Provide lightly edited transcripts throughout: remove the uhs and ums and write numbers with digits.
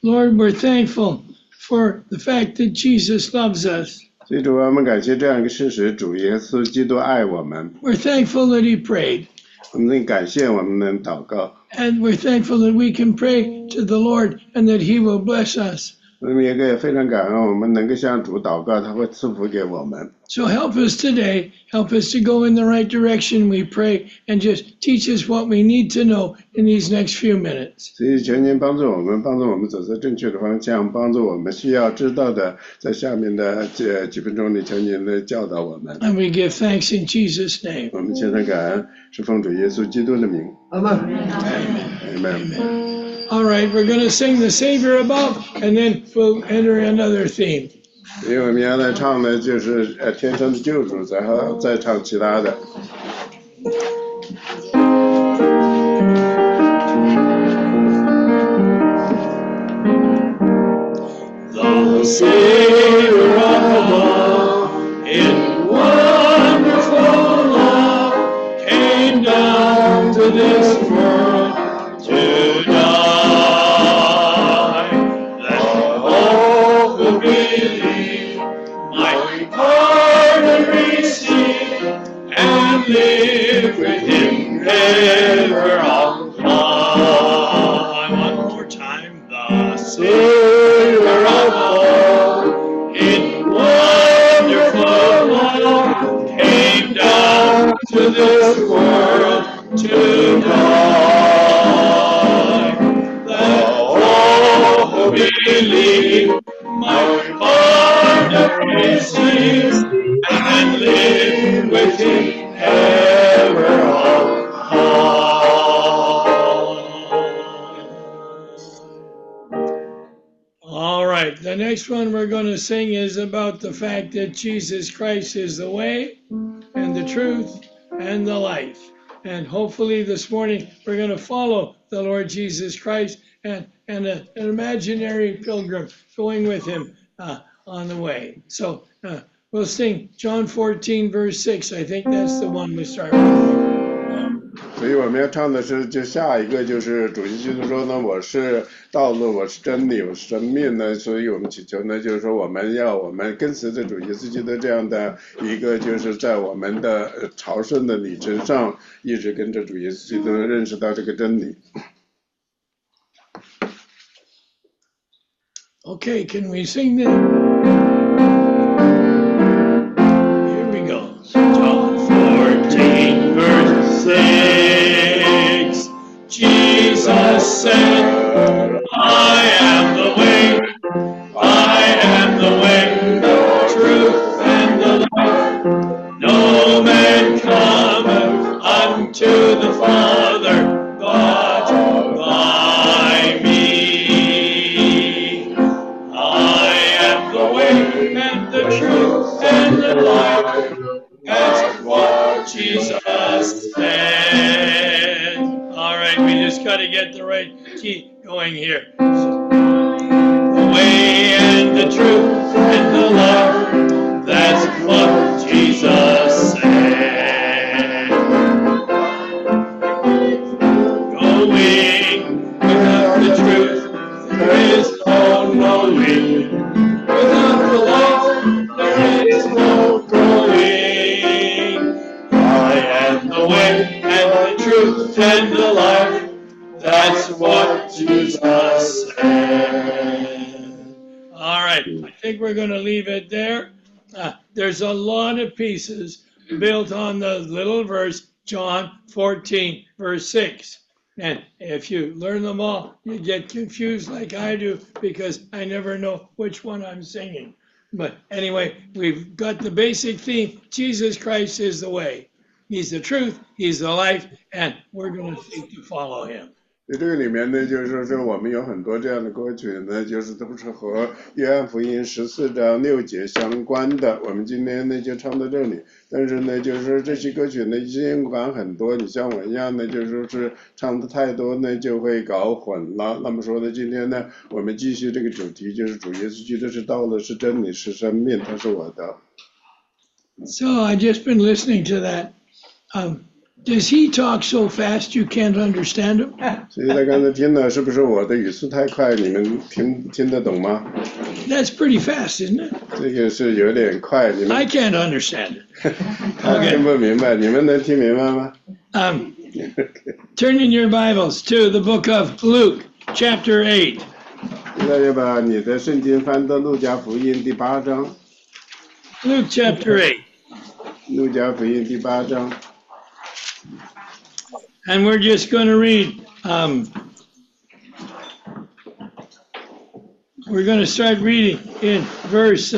Lord, we're thankful for the fact that Jesus loves us. 所以主啊，我们感谢这样一个事实，主耶稣基督爱我们。 We're thankful that he prayed. 我们感谢我们能祷告。 And we're thankful that we can pray to the Lord and that he will bless us. 我们也非常感恩，我们能够向主祷告，他会赐福给我们。 So help us today. Help us to go in the right direction, we pray, and just teach us what we need to know in these next few minutes. 所以求您帮助我们走在正确的方向，帮助我们需要知道的，在下面的这几分钟里，求您来教导我们。 And we give thanks in Jesus' name. 我们献上感恩，是奉主耶稣基督的名。 Amen. All right, we're going to sing the Savior above, and then we'll enter another theme. 因为我们原来唱的就是天上的救主，然后再唱其他的。 The Savior above, in wonderful love, came down to this world to die, that all who believe might pardon receive and live with him ever on high. One more time, the Savior above, in wonderful love, came down to this world to die, that all who believe might pardon receive and live with him ever on high. All right, the next one we're going to sing is about the fact that Jesus Christ is the way and the truth and the life. And hopefully this morning we're going to follow the Lord Jesus Christ and an imaginary pilgrim going with him on the way. So we'll sing John 14, verse 6. I think that's the one we start with. 所以我们要唱的是，就下一个就是主耶稣基督说呢，我是道路，我是真理，我是生命呢。所以我们祈求呢，就是说我们跟随着主耶稣基督这样的一个，就是在我们的朝圣的里程上，一直跟着主耶稣基督认识到这个真理。 Okay, can we sing that? Here we go. John 14, verse 6, Jesus said, I am the way, the truth, and the life. No man cometh unto the Father but by me. I am the way and the truth and the life. That's what Jesus said. All right, we just got to get the right key going here. The way and the truth and the life. That's what Jesus said. Going without the truth, there is no knowing. Without the life, there is no growing. I am the way and the truth and the life. That's what Jesus said. All right, I think we're going to leave it there. There's a lot of pieces built on the little verse, John 14, verse 6. And if you learn them all, you get confused like I do because I never know which one I'm singing. But anyway, we've got the basic theme. Jesus Christ is the way. He's the truth, he's the life, and we're going to seek to follow him. 在这个里面呢，就是说我们有很多这样的歌曲呢，就是都是和约翰福音14章6节相关的。我们今天呢就唱到这里，但是呢，就是说这些歌曲呢尽管很多，你像我一样呢，就是说是唱的太多呢，就会搞混了。那么说呢，今天呢，我们继续这个主题，就是主耶稣基督是道路，是真理，是生命，他是我的。 So I just been listening to that Does he talk so fast you can't understand him? 所以他刚才听的是不是我的语速太快，你们听得懂吗？ That's pretty fast, isn't it? 这个是有点快，你们 I can't understand it. 他听不明白，你们能听明白吗？ Turn in your Bibles to the book of Luke, chapter 8. 大家把你的圣经翻到路加福音第8章。 Luke chapter 8. 路加福音第8章。 And we're just going to read, we're going to start reading in verse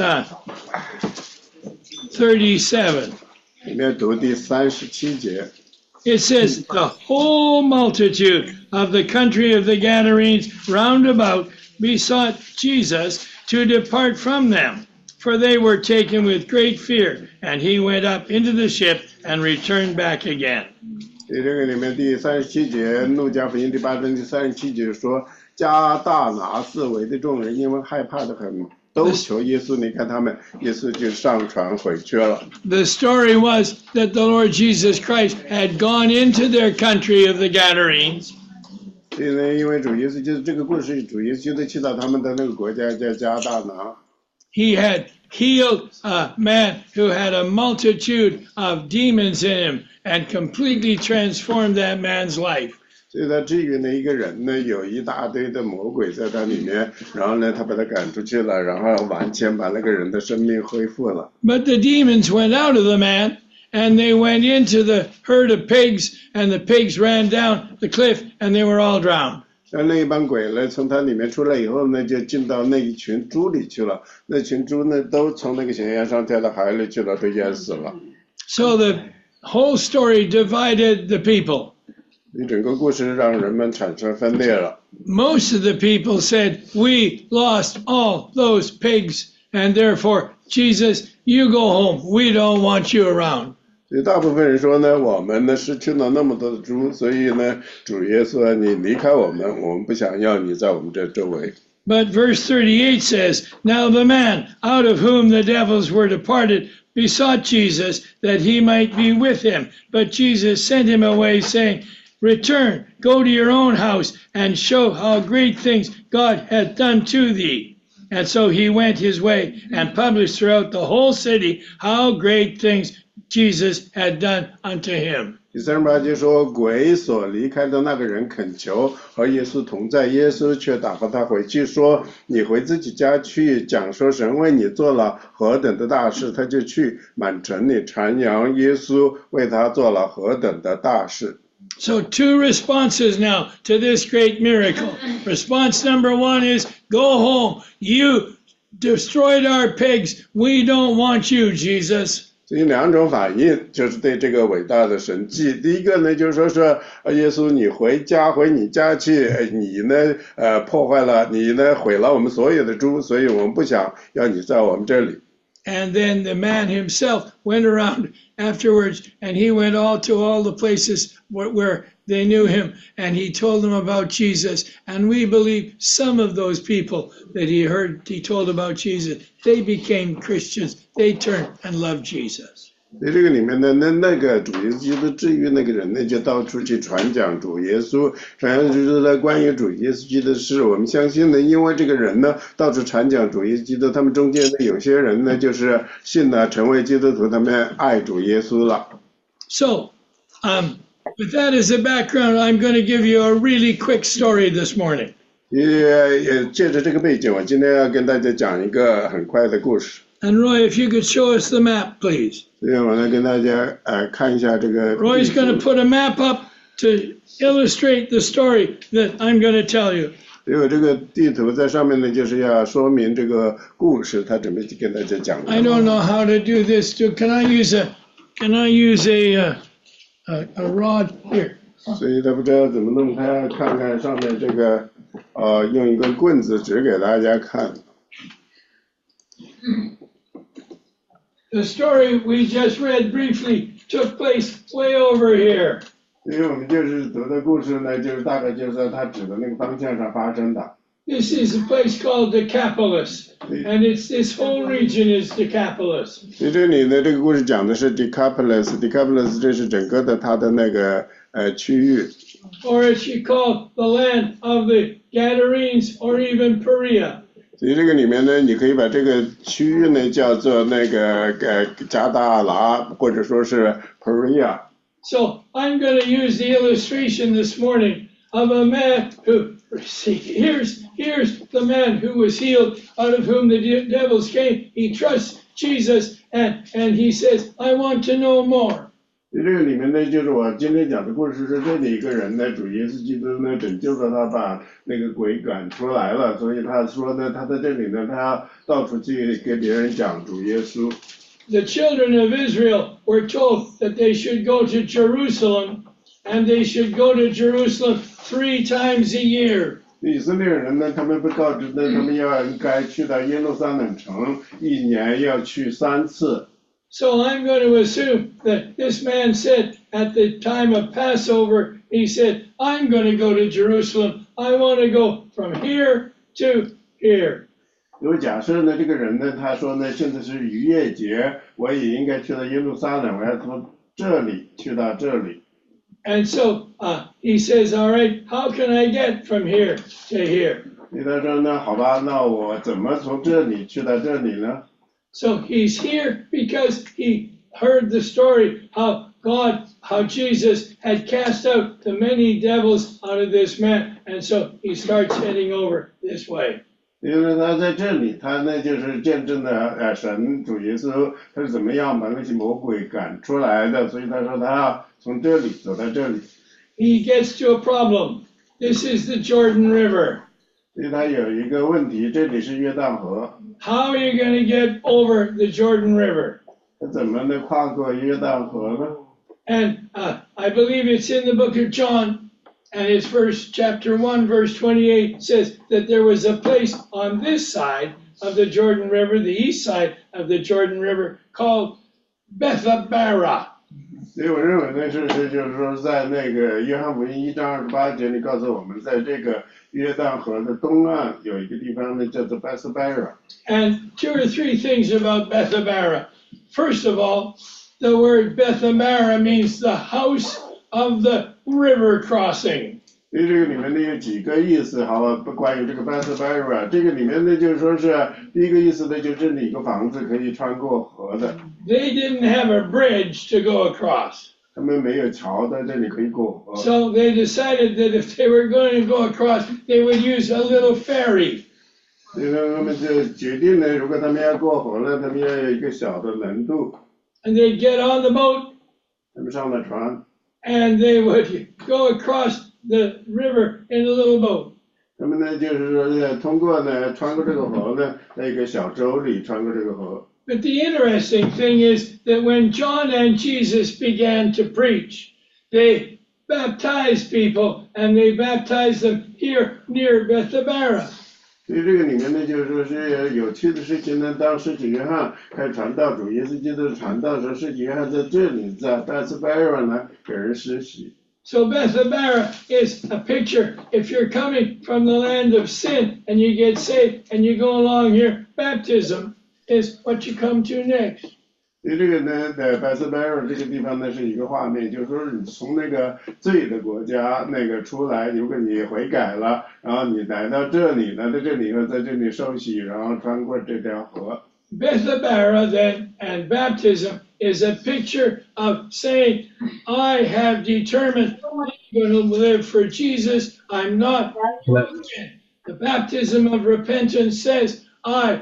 37. 里面读第37节。 It says, the whole multitude of the country of the Gadarenes round about besought Jesus to depart from them, for they were taken with great fear, and he went up into the ship and returned back again. 这个里面第37节，路加福音第8章第37节说，加大拿四围的众人因为害怕的很，都求耶稣离开他们，耶稣就上船回去了。 The story was that the Lord Jesus Christ had gone into their country of the Gadarenes. 所以呢，因为主耶稣就是这个故事，主耶稣就去到他们的那个国家叫加大拿。 He had healed a man who had a multitude of demons in him and completely transformed that man's life. 所以他治愈了一个人呢，有一大堆的魔鬼在他里面，然后呢，他把他赶出去了，然后完全把那个人的生命恢复了。 But the demons went out of the man and they went into the herd of pigs, and the pigs ran down the cliff and they were all drowned. 但那一帮鬼呢，从他里面出来以后呢，就进到那一群猪里去了。那群猪呢，都从那个悬崖上跳到海里去了，都淹死了。 So the whole story divided the people. 你整个故事让人们产生分裂了。 Most of the people said, we lost all those pigs, and therefore, Jesus, you go home. We don't want you around. 所以大部分人说呢，我们呢失去了那么多的猪，所以呢，主耶稣啊，你离开我们，我们不想要你在我们这周围。 But verse 38 says, Now the man out of whom the devils were departed besought Jesus that he might be with him. But Jesus sent him away, saying, Return, go to your own house, and show how great things God hath done to thee. And so he went his way and published throughout the whole city how great things Jesus had done unto him. 第38节说，鬼所离开的那个人恳求和耶稣同在，耶稣却打发他回去，说：“你回自己家去，讲说神为你做了何等的大事。”他就去满城里传扬耶稣为他做了何等的大事。 So 2 responses now to this great miracle. Response number 1 is, go home. You destroyed our pigs. We don't want you, Jesus. 所以2种反应就是对这个伟大的神迹。第一个呢，就是说是耶稣，你回你家去，你呢破坏了，你呢毁了我们所有的猪，所以我们不想要你在我们这里。 And then the man himself went around afterwards, and he went to all the places where they knew him, and he told them about Jesus. And we believe some of those people that he told about Jesus, they became Christians. They turned and loved Jesus. 在这个里面呢，那个主耶稣基督治愈那个人呢，就到处去传讲主耶稣，传讲就是呢关于主耶稣基督的事。我们相信呢，因为这个人呢到处传讲主耶稣基督，他们中间呢有些人呢就是信了，成为基督徒，他们爱主耶稣了。 So, with that as a background, I'm going to give you a really quick story this morning. 也借着这个背景，我今天要跟大家讲一个很快的故事。 And Roy, if you could show us the map, please. 所以我来跟大家看一下这个。 Roy's going to put a map up to illustrate the story that I'm going to tell you. 所以我这个地图在上面呢，就是要说明这个故事，他准备跟大家讲。 I don't know how to do this. Can I use a rod here? 所以他不知道怎么弄，他要看看上面这个，用一根棍子指给大家看。 The story we just read briefly took place way over here. 因为我们就是读的故事呢，就是大概就是在他指的那个方向上发生的。 This is a place called Decapolis, and this whole region is Decapolis. 所以这里呢，这个故事讲的是 Decapolis 这是整个的它的那个区域。 Or it should call the land of the Gadarenes or even Perea. 所以这个里面呢，你可以把这个区域呢叫做那个加达拉，或者说是 Perea。 So I'm going to use the illustration this morning of a man who, here's the man who was healed, out of whom the devils came. He trusts Jesus and he says, I want to know more. 这个里面呢，就是我今天讲的故事是这里一个人呢，主耶稣基督呢拯救了他，把那个鬼赶出来了，所以他说呢，他在这里呢，他到处去给别人讲主耶稣。 The children of Israel were told that they should go to Jerusalem, and they should go to Jerusalem 3 times a year. 以色列人呢，他们被告知呢，他们应该去到耶路撒冷城，一年要去3次。 So I'm going to assume that this man said at the time of Passover, he said, I'm going to go to Jerusalem. I want to go from here to here. 有假设呢，这个人呢，他说呢，现在是逾越节，我也应该去到耶路撒冷，我要从这里去到这里。 And so he says, all right, how can I get from here to here? 所以他说呢，好吧，那我怎么从这里去到这里呢？ So he's here because he heard the story how Jesus had cast out the many devils out of this man. And so he starts heading over this way. 因为他在这里，他呢就是见证了神主耶稣他是怎么样把那些魔鬼赶出来的，所以他说他要从这里走到这里。 He gets to a problem. This is the Jordan River. 所以他有一个问题，这里是约旦河。 How are you going to get over the Jordan River? 他怎么能跨过约旦河呢？ And I believe it's in the book of John, and it's chapter 1, verse 28 says that there was a place on this side of the Jordan River, the east side of the Jordan River, called Bethabara. 所以我认为呢，就是说，在那个约翰福音1章28节里告诉我们，在这个约旦河的东岸有一个地方呢，叫做 Bethabara。 And 2 or 3 things about Bethabara. First of all, the word Bethabara means the house of the river crossing. 所以这个里面呢有几个意思，好，关于这个 Bethabara， 这个里面呢就是说是第一个意思呢，就是这里一个房子可以穿过河的。 They didn't have a bridge to go across. 他们没有桥在这里可以过河。 So they decided that if they were going to go across, they would use a little ferry. 所以呢，他们就决定呢，如果他们要过河呢，他们要有一个小的轮渡。 And they'd get on the boat, 他们上了船， and they would go across the river in a little boat. 他们呢就是说通过呢穿过这个河呢，在一个小舟里穿过这个河。 But the interesting thing is that when John and Jesus began to preach, they baptized people, and they baptized them here near Bethabara. 所以这个里面呢，就是说是有趣的事情呢。当使徒约翰开始传道，主耶稣基督的传道时候，使徒约翰在这里在Bethabara呢给人施洗。 So Bethabara is a picture. If you're coming from the land of sin and you get saved and you go along here, baptism is what you come to next. 所以这个呢，在Bethabara这个地方呢是一个画面，就是说你从那个罪的国家那个出来，如果你悔改了，然后你来到这里，来到这里以后，在这里受洗，然后穿过这条河。 Bethabara then and baptism is a picture of saying, I have determined I'm going to live for Jesus. I'm not. The baptism of repentance says, I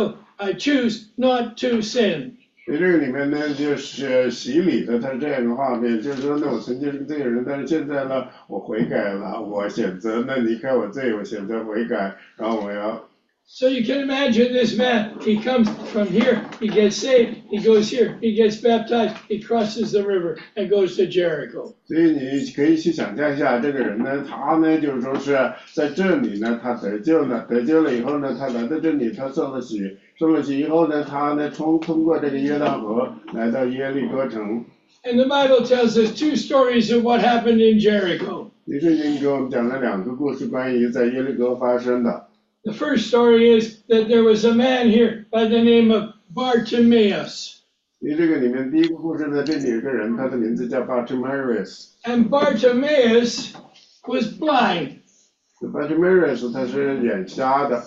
choose not to sin. 所以这个里面呢，就是洗礼的，它是这样一个画面，就是说呢，我曾经是个罪人，但是现在呢，我悔改了，我选择呢离开我罪，我选择悔改，然后我要。 So you can imagine this man, he comes from here, he gets saved, he goes here, he gets baptized, he crosses the river and goes to Jericho. 所以你可以去想象一下，这个人呢，他呢就是说是在这里呢，他得救了，得救了以后呢，他来到这里，他受了洗，受了洗以后呢，他呢通过这个约旦河来到耶利哥城。 And the Bible tells us 2 stories of what happened in Jericho. 圣经给我们讲了2个故事，关于在耶利哥发生的。 The first story is that there was a man here by the name of Bartimaeus. 因为这个里面第一个故事呢，这里有个人，他的名字叫 Bartimaeus。 And Bartimaeus was blind. Bartimaeus 他是眼瞎的。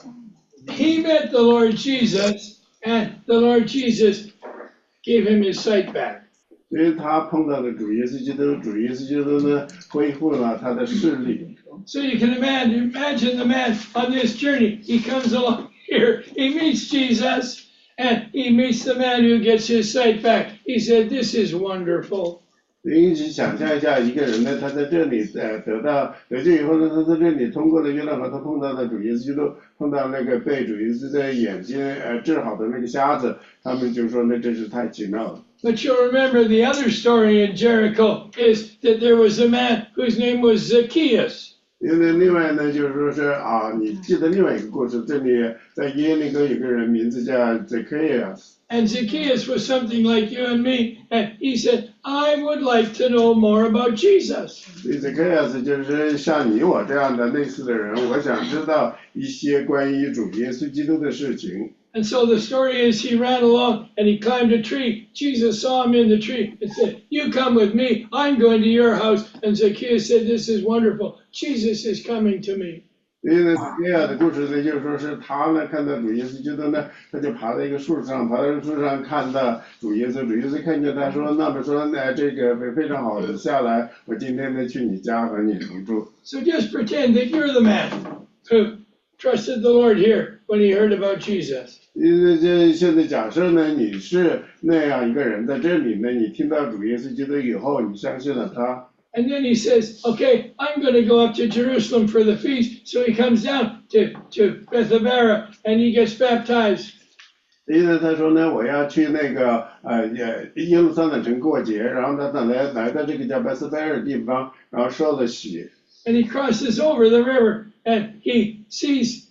He met the Lord Jesus, and the Lord Jesus gave him his sight back. 所以他碰到了主耶稣基督，主耶稣基督呢恢复了他的视力。 So you can imagine the man on this journey. He comes along here, he meets Jesus, and he meets the man who gets his sight back. He said, "This is wonderful." 你想象一下，一个人呢，他在这里得救以后呢，他在这里通过了约旦河，他碰到了主耶稣基督，碰到那个被主耶稣的眼睛治好的那个瞎子，他们就说呢，真是太奇妙了。 But you'll remember the other story in Jericho is that there was a man whose name was Zacchaeus. 因为另外呢，就是说是啊，你记得另外一个故事，这里在耶利哥有个人名字叫 Zacchaeus。 And Zacchaeus was something like you and me, and he said, "I would like to know more about Jesus." Zacchaeus 就是像你我这样的类似的人，我想知道一些关于主耶稣基督的事情。 And so the story is he ran along and he climbed a tree. Jesus saw him in the tree and said, "You come with me. I'm going to your house." And Zacchaeus said, "This is wonderful. Jesus is coming to me." 因为呢，这样的故事呢，就是说是他呢看到主耶稣基督呢，他就爬在一个树上，爬在树上看到主耶稣，主耶稣看见他说，那么说呢，这个非常好的，下来，我今天呢去你家和你同住。 So just pretend that you're the man who trusted the Lord here when he heard about Jesus. 因为这现在假设呢，你是那样一个人在这里呢，你听到主耶稣基督以后，你相信了他。 And then he says, "Okay, I'm going to go up to Jerusalem for the feast." So he comes down to Bethabara and he gets baptized. 因为他说呢，我要去那个耶路撒冷城过节，然后他等来到这个叫伯斯贝尔的地方，然后受了洗。 And he crosses over the river and he sees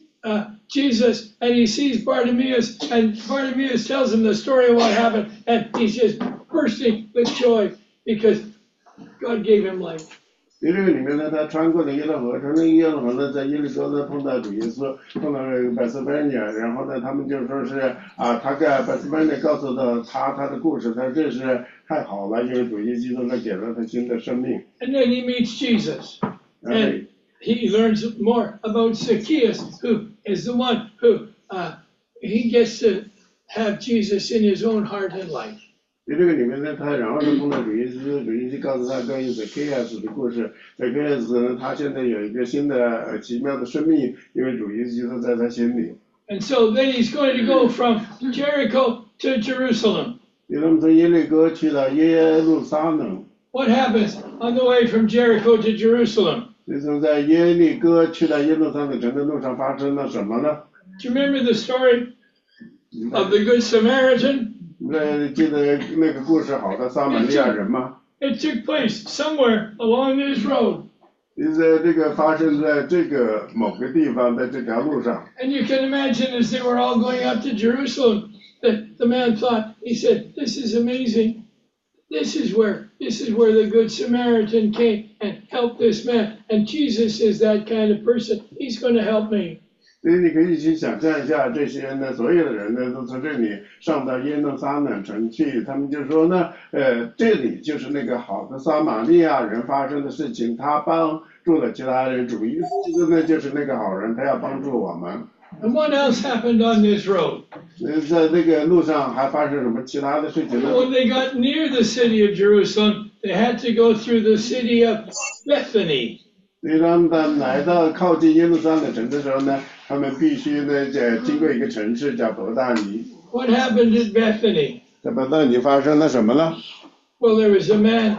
Jesus and he sees Bartimaeus, and Bartimaeus tells him the story of what happened, and he's just bursting with joy because God gave him life. 在这个里面呢，他穿过了耶路河，穿过耶路河呢，在耶利哥呢碰到主耶稣，碰到伯斯贝尼，然后呢，他们就说是啊，他跟伯斯贝尼告诉他的故事，他说这是太好了，因为主耶稣基督呢给了他新的生命。 And then he meets Jesus, and he learns more about Zacchaeus, who is the one who he gets to have Jesus in his own heart and life. 在这个里面呢，他然后呢碰到主耶稣，主耶稣告诉他关于 Zacchaeus 的故事。Zacchaeus 呢，他现在有一个新的奇妙的生命，因为主耶稣基督在他心里。 And so then he's going to go from Jericho to Jerusalem. 因为他们从耶利哥去到耶路撒冷。 What happens on the way from Jericho to Jerusalem? 就是在耶利哥去到耶路撒冷城的路上发生了什么呢？ Do you remember the story of the Good Samaritan? 记得那个故事好的撒玛利亚人吗？ It took place somewhere along this road. 在这个发生在这个某个地方，在这条路上。 And you can imagine as they were all going up to Jerusalem, that the man thought, he said, "This is amazing. This is where the Good Samaritan came and helped this man. And Jesus is that kind of person. He's going to help me." 所以你可以去想象一下，这些呢，所有的人呢，都从这里上到耶路撒冷城去，他们就说呢，这里就是那个好的撒玛利亚人发生的事情，他帮助了其他人，主耶稣基督呢就是那个好人，他要帮助我们。 And what else happened on this road? 在这个路上还发生什么其他的事情呢？ When they got near the city of Jerusalem, they had to go through the city of Bethany. 所以他们来到靠近耶路撒冷城的时候呢，他们必须呢经过一个城市叫伯大尼。 What happened at Bethany? 在伯大尼发生了什么呢？ Well, there was a man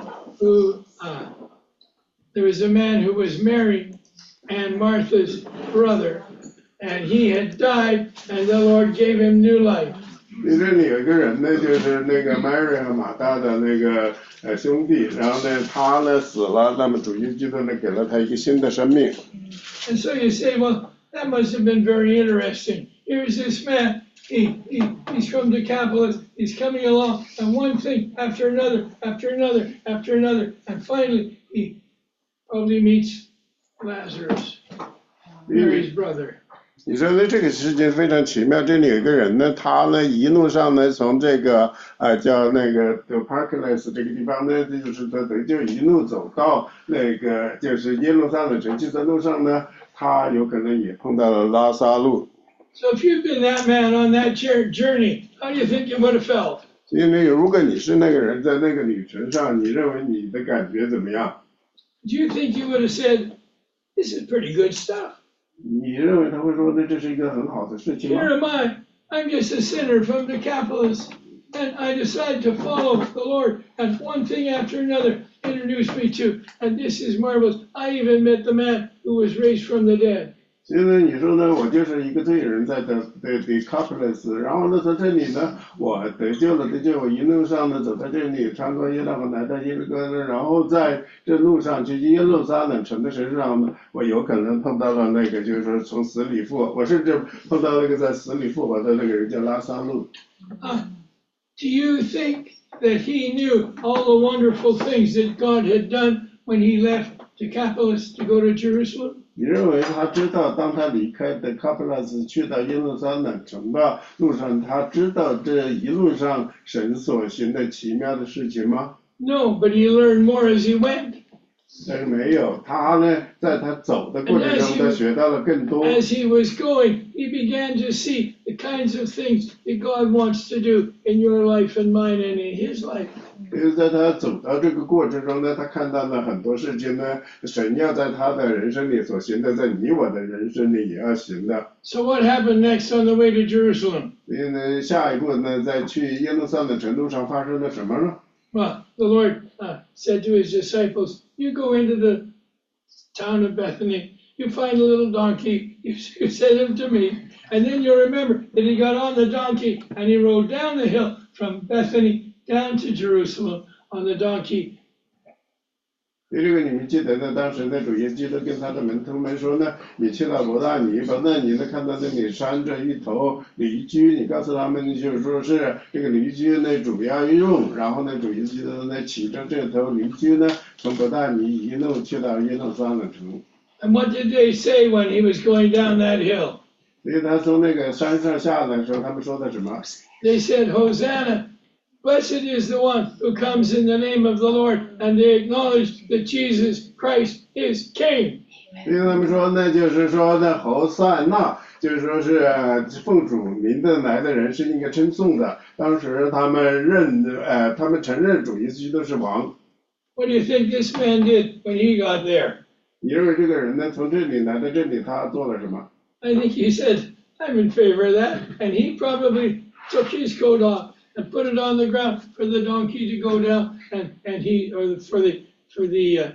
who was Mary and Martha's brother, and he had died, and the Lord gave him new life. 这里有一个人呢，就是那个 Mary 和马大的那个兄弟，然后呢，他呢死了，那么主耶稣基督呢给了他一个新的生命。 And so you say, well, that must have been very interesting. Here's this man. He's from Decapolis. He's coming along, and one thing after another, after another, after another, and finally he probably meets Lazarus, Mary's brother. 你说的这个事情非常奇妙，这里有一个人呢，他呢一路上呢从这个叫那个 The Parkless 这个地方呢，就是他就一路走到那个就是耶路撒冷城去，在路上呢，他有可能也碰到了拉撒路。 So if you've been that man on that journey, how do you think you would have felt? 因为如果你是那个人在那个旅程上，你认为你的感觉怎么样？ Do you think you would have said, this is pretty good stuff? 你认为他会说呢，这是一个很好的事情吗？ Here am I. I'm just a sinner from Decapolis, and I decide to follow the Lord, and one thing after another introduced me to, and this is marvelous. I even met the man who was raised from the dead. 现在你说呢？我就是一个罪人，在Decapolis，然后呢，在这里呢，我得救了，我一路上呢走到这里，穿过约旦河来到耶路撒冷，然后在这路上去耶路撒冷城的身上呢，我有可能碰到了那个，就是说从死里复活，我甚至碰到那个在死里复活的那个人叫拉撒路。 Do you think that he knew all the wonderful things that God had done when he left Decapolis to go to Jerusalem? 你认为他知道，当他离开的卡普拉斯去到耶路撒冷城的路上，他知道这一路上神所行的奇妙的事情吗？ No, but he learned more as he went. 但是没有，他呢，在他走的过程中，他学到了更多。 As he was going, he began to see the kinds of things that God wants to do in your life and mine and in his life. 就是在他走到这个过程中呢，他看到了很多事情呢，神要在他的人生里所行的，在你我的人生里也要行的。 So what happened next on the way to Jerusalem? 所以呢，下一步呢，在去耶路撒冷城路上发生了什么呢？ Well, the Lord said to his disciples, you go into the town of Bethany, you find a little donkey, you send him to me, and then you'll remember that he got on the donkey and he rode down the hill from Bethany down to Jerusalem on the donkey. 对这个你们记得呢？当时呢，主耶稣基督跟他的门徒们说呢，你去到伯大尼呢看到那里拴着一头驴驹，你告诉他们就是说是这个驴驹呢主要用，然后呢主耶稣基督呢骑着这头驴驹呢从伯大尼一路去到耶路撒冷城。 And what did they say when he was going down that hill? 所以他从那个山上下来的时候，他们说的什么？ They said, Hosanna, blessed is the one who comes in the name of the Lord, and they acknowledged that Jesus Christ is King. 所以他们说呢，就是说呢，侯赛那，就是说是奉主名的来的人是应该称颂的。当时他们承认主耶稣基督是王。 What do you think this man did when he got there? 你认为这个人呢，从这里来到这里，他做了什么？ I think he said, I'm in favor of that. And he probably took his coat off and put it on the ground for the donkey to go down for the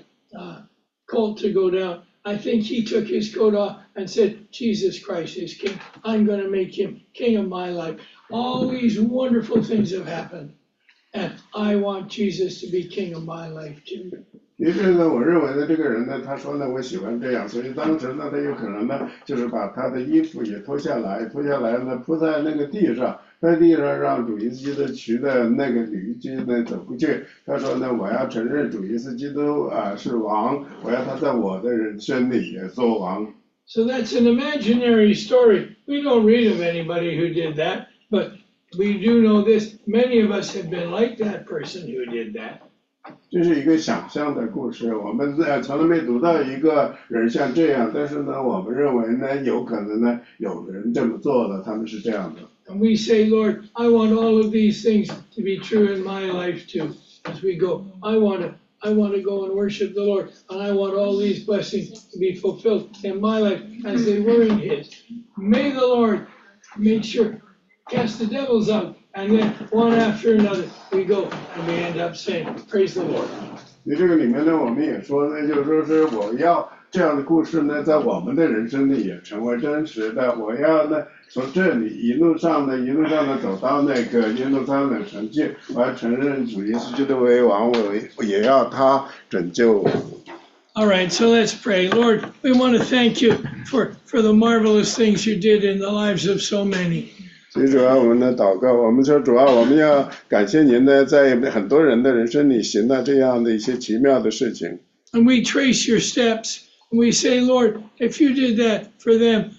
colt to go down. I think he took his coat off and said, Jesus Christ is King. I'm going to make him King of my life. All these wonderful things have happened. And I want Jesus to be King of my life too. 于是呢，我认为呢，这个人呢，他说呢，我喜欢这样，所以当时呢，他有可能呢，就是把他的衣服也脱下来呢，铺在那个地上，在地上让主耶稣基督骑的那个驴驹呢走过去。他说呢，我要承认主耶稣基督是王，我要他在我的人生里也做王。 So that's an imaginary story. We don't read of anybody who did that, but we do know this. Many of us have been like that person who did that. 这是一个想象的故事，我们从来没读到一个人像这样，但是呢，我们认为呢，有可能呢，有人这么做了，他们是这样的。 And we say, Lord, I want all of these things to be true in my life too. As we go, I want to go and worship the Lord, and I want all these blessings to be fulfilled in my life as they were in His. May the Lord make sure, cast the devils out. And then one after another, we go and we end up saying, praise the Lord. 在这个里面呢，我们也说呢，就是说是我要这样的故事呢，在我们的人生里也成为真实的。我要呢，从这里一路上呢走到那个耶路撒冷城去，我要承认主耶稣基督为王，我也要他拯救我。 All right, so let's pray. Lord, we want to thank you for the marvelous things you did in the lives of so many. 所以主要我们的祷告，我们说主要我们要感谢您呢，在很多人的人生里行了这样的一些奇妙的事情。 And we trace your steps, and we say, Lord, if you did that for them,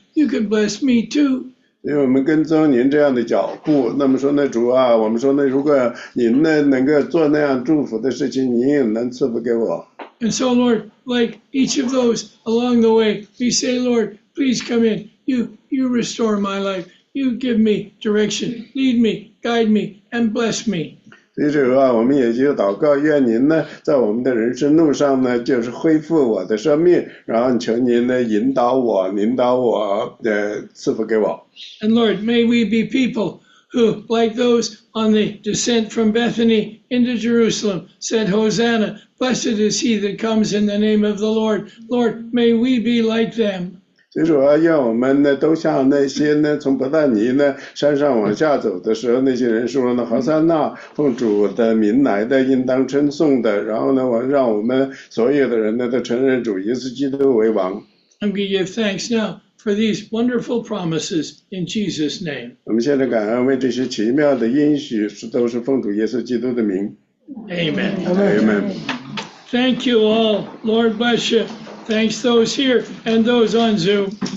you could bless me too. 因为我们跟踪您这样的脚步，那么说呢，主啊，我们说呢，如果您呢能够做那样祝福的事情，您也能赐福给我。 And so, Lord, like each of those along the way, we say, Lord, please come in. You restore my life. You give me direction. Lead me, guide me, and bless me. 所以主啊，我们也就祷告，愿您呢在我们的人生路上呢，就是恢复我的生命，然后求您呢引导我、领导我，赐福给我。 And Lord, may we be people who, like those on the descent from Bethany into Jerusalem, said, Hosanna, blessed is he that comes in the name of the Lord. Lord, may we be like them. 所以说啊，愿我们呢都像那些呢从伯大尼呢山上往下走的时候，那些人说呢，和散那，奉主的名来的，应当称颂的。然后呢，让我们所有的人呢都承认主耶稣基督为王。 I'm going to give thanks now for these wonderful promises in Jesus' name. 我们现在感恩为这些奇妙的应许，都是奉主耶稣基督的名。 Amen. Amen. Thank you all. Lord bless you. Thanks those here and those on Zoom.